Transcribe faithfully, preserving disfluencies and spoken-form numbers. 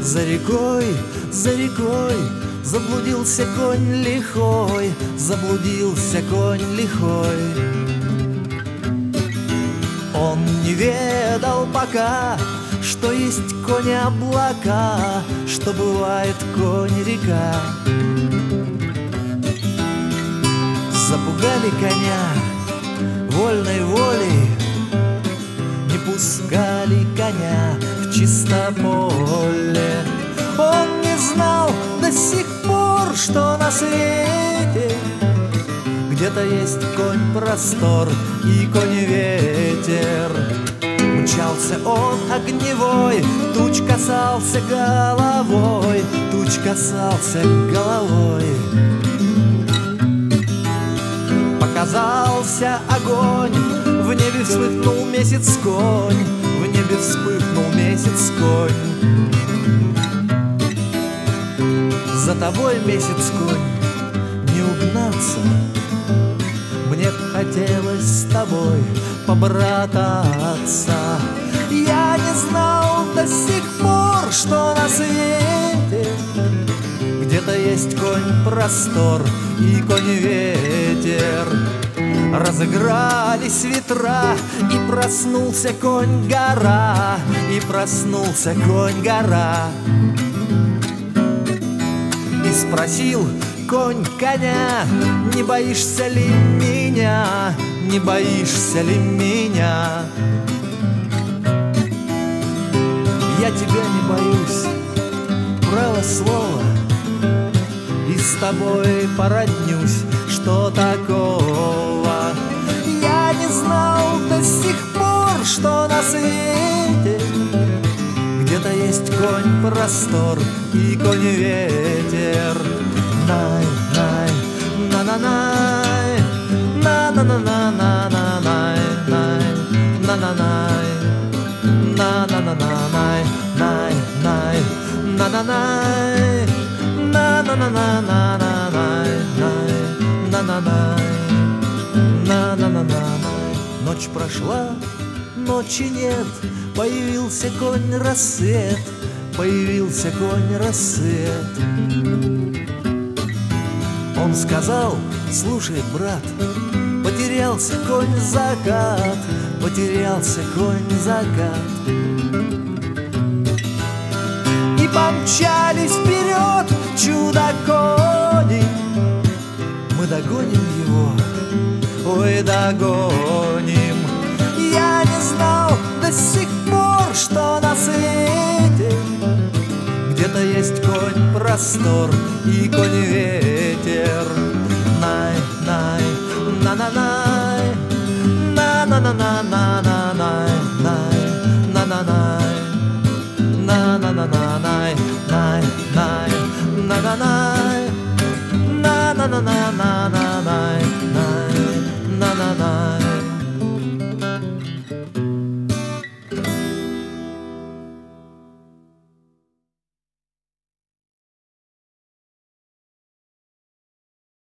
За рекой, за рекой заблудился конь лихой, заблудился конь лихой. Он не ведал пока, что есть конь облака, что бывает конь река. Запугали коня вольной волей, не пускали коня в чистополе. Он не знал до сих пор, что на свете где-то есть конь простор и конь ветер. Мчался он огневой, туч касался головой, туч касался головой. Показался огонь, в небе вспыхнул месяц конь, в небе вспыхнул месяц конь. За тобой, месяц конь, не угнаться, мне б хотелось с тобой побрататься. Я не знал до сих пор, что на свете где-то есть конь простор и конь ветер. Разыгрались ветра, и проснулся конь гора, и проснулся конь гора. И спросил конь коня: не боишься ли меня, не боишься ли меня? Я тебя не боюсь, право слово, и с тобой породнюсь, что такого? Я не знал до сих пор, что на свете где-то есть конь простор и конь ветер. Най, най, на-на-най, на-на-на-на-на-най, най, на-на-най, на-на-на-на-най, най, най, на-на-най, на-на-на-на-на-най, най, на-на-най, на-на-на-на-най. Ночь прошла, ночи нет, появился конь рассвет, появился конь рассвет. Он сказал: слушай, брат, потерялся конь закат, потерялся конь закат. И помчались вперед чудо-кони, мы догоним его, ой, догоним. Я не знал до сих пор, что на свете где-то есть конь простор и конь ветер. Най, най, на-на-най, на-на-на-на-на-най, най.